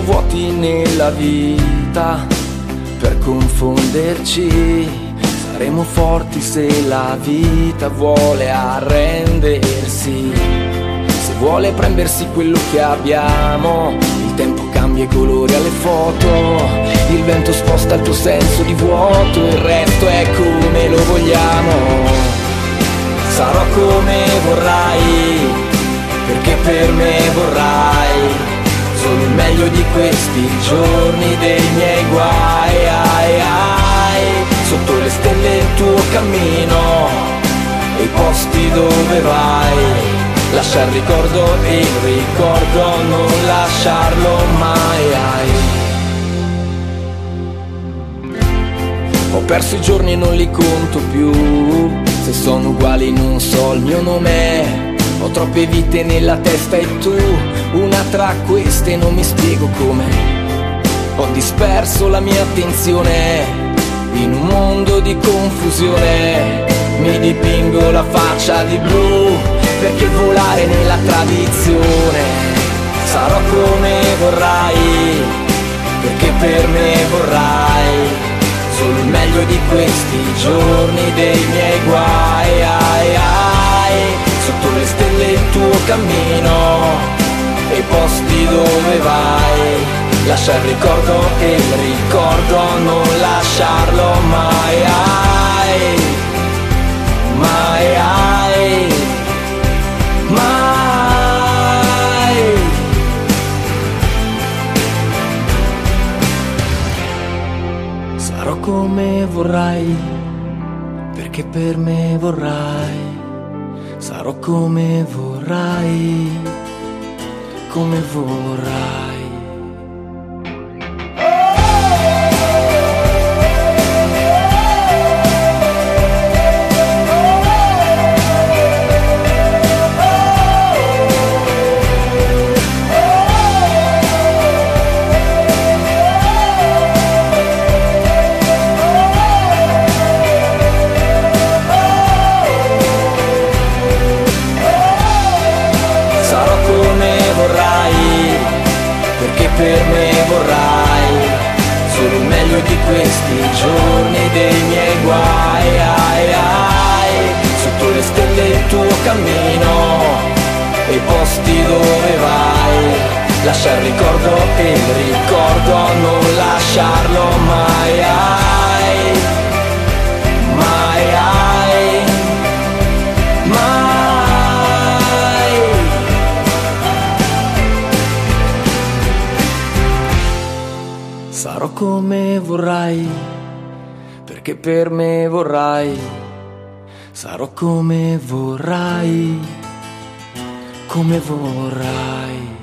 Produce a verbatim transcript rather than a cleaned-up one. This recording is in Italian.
saremo vuoti nella vita per confonderci, saremo forti se la vita vuole arrendersi, se vuole prendersi quello che abbiamo. Il tempo cambia i colori alle foto, il vento sposta il tuo senso di vuoto, il resto è come lo vogliamo. Sarò come vorrai, perché per me vorrai solo il meglio di questi giorni dei miei guai. Ai, ai. Sotto le stelle il tuo cammino e i posti dove vai, lascia il ricordo e il ricordo non lasciarlo mai. Ai. Ho perso i giorni e non li conto più, se sono uguali non so il mio nome. Ho troppe vite nella testa e tu una tra queste, non mi spiego come. Ho disperso la mia attenzione in un mondo di confusione. Mi dipingo la faccia di blu perché volare nella tradizione. Sarò come vorrai, perché per me vorrai solo il meglio di questi giorni dei miei guai. Ai, ai. Sotto le stelle il tuo cammino e i posti dove vai, lascia il ricordo e il ricordo non lasciarlo mai. Ai, mai, ai, mai. Sarò come vorrai, perché per me vorrai. Sarò come vorrai, come vorrai. Per me vorrai solo il meglio di questi giorni dei miei guai. Ai, ai. Sotto le stelle il tuo cammino e i posti dove vai, lascia il ricordo e il ricordo non lasciarlo mai. Ai, mai, ai, mai. Sarò come vorrai, perché per me vorrai. Sarò come vorrai, come vorrai.